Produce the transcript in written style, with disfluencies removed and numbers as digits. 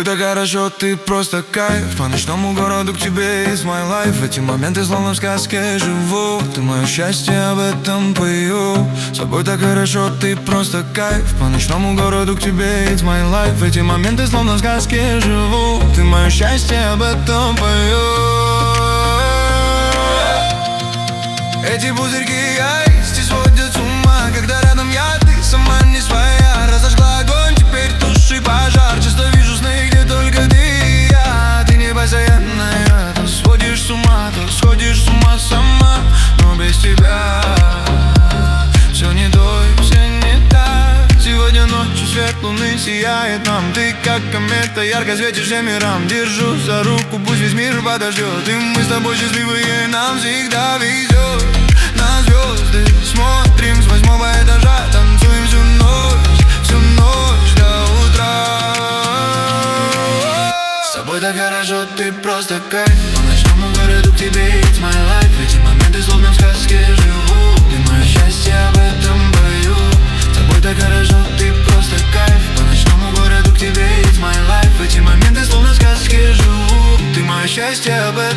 тобой так хорошо, ты просто кайф. По ночному городу к тебе is my life. В эти моменты словно в сказке живу. Ты мое счастье, об этом пою. С тобой так хорошо, ты просто кайф. По ночному городу к тебе it's my life. В эти моменты словно в сказке живу. Ты мое счастье, об этом пою. Эти пузырьки айсти сводят с ума, когда рядом я, ты сама не своя. Разожгла огонь, теперь туши пожар. Часто вижу сны, где только ты и я. Ты не постоянная, то сводишь с ума, то сходишь с ума сама. Но без тебя все не то и все не так. Сегодня ночью свет луны сияет нам. Ты как комета, ярко светишь всем мирам. Держу за руку, пусть весь мир подождет. И мы с тобой счастливые, нам всегда везет. На звезды смотрим с 8-го этажа. Танцуем всю ночь до утра. С тобой так хорошо, ты просто кайф. По ночному городу к тебе it's my life. Эти моменты словно в сказке живу. Ты мое счастье, об этом пою. С тобой так хорошо, ты просто кайф. По ночному городу к тебе it's my life. Эти моменты словно в сказке живу. Ты мое счастье, об этом